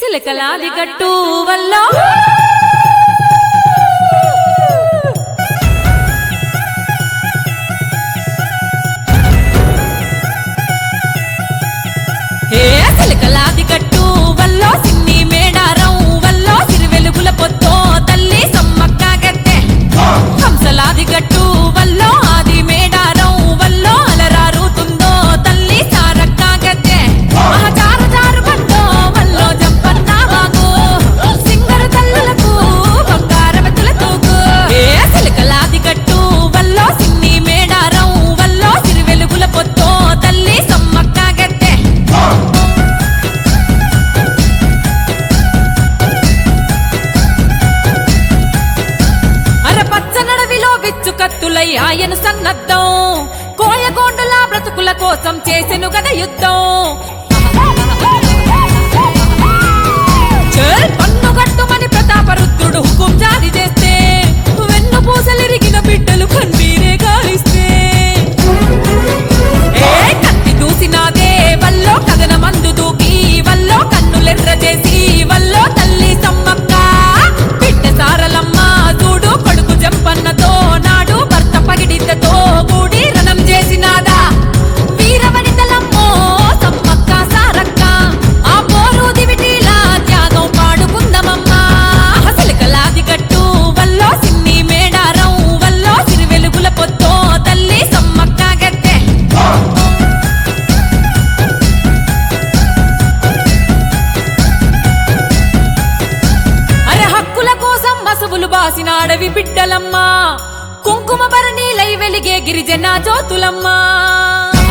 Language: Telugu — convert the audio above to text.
చిలకలాది గట్టు వల్ల చిలకలాది గట్టు వల్ల సిన్ని మేడారం వల్ల సిరివెలుగుల పొద్దో తల్లి సమ్మక్క గద్దె హంసలాది గట్టు వల్ల ఆది మేడారం వల్ల అలరారుతుందో తల్లి సారక్క గద్దె జారు జారు బండో వల్ల జంపన్న వాగు సింగరు తల్లులకు బంగారవతుల తూగు చిలకలాది గట్టు వల్ల సిన్ని మేడారం వల్ల సిరివెలుగుల పొద్దో తల్లి సమ్మక్క గద్దె కత్తులై ఆయను సన్నద్దం కోయగోండుల బ్రతుకుల కోసం చేసెను గద యుద్ధం పన్నుగట్టుమని ప్రతాపరుద్రుడు హుకుం జారీ చేస్తే వెన్ను పూసలిరిగిన బిడ్డలు కన్నీరే గాలిస్తే కత్తి దూసినాదే వల్లో కథన మందు దూకి వల్లో కన్నులెర్ర చేసి వల్లో తల్లి సమ్మక్క బిడ్డ సారలమ్మ చూడు కొడుకు జంపన్నతో నాడు భర్త పగిడితతో కూడి రణం చేసినాదా వీరవనితలమ్మో సమ్మక్క సారక్క ఆ పోరు దివిటీలా త్యాగం పాడుకుందమమ్మా చిలకలాది గట్టు వల్లో సిన్ని మేడారం వల్లో సిరివెలుగుల పొద్దో తల్లి సమ్మక్క గద్దె అరే హక్కుల కోసం మసువులు బాసిన అడవి బిడ్డలమ్మా కుంకుమ భరణీలై వెలిగే గిరిజన జ్యోతులమ్మా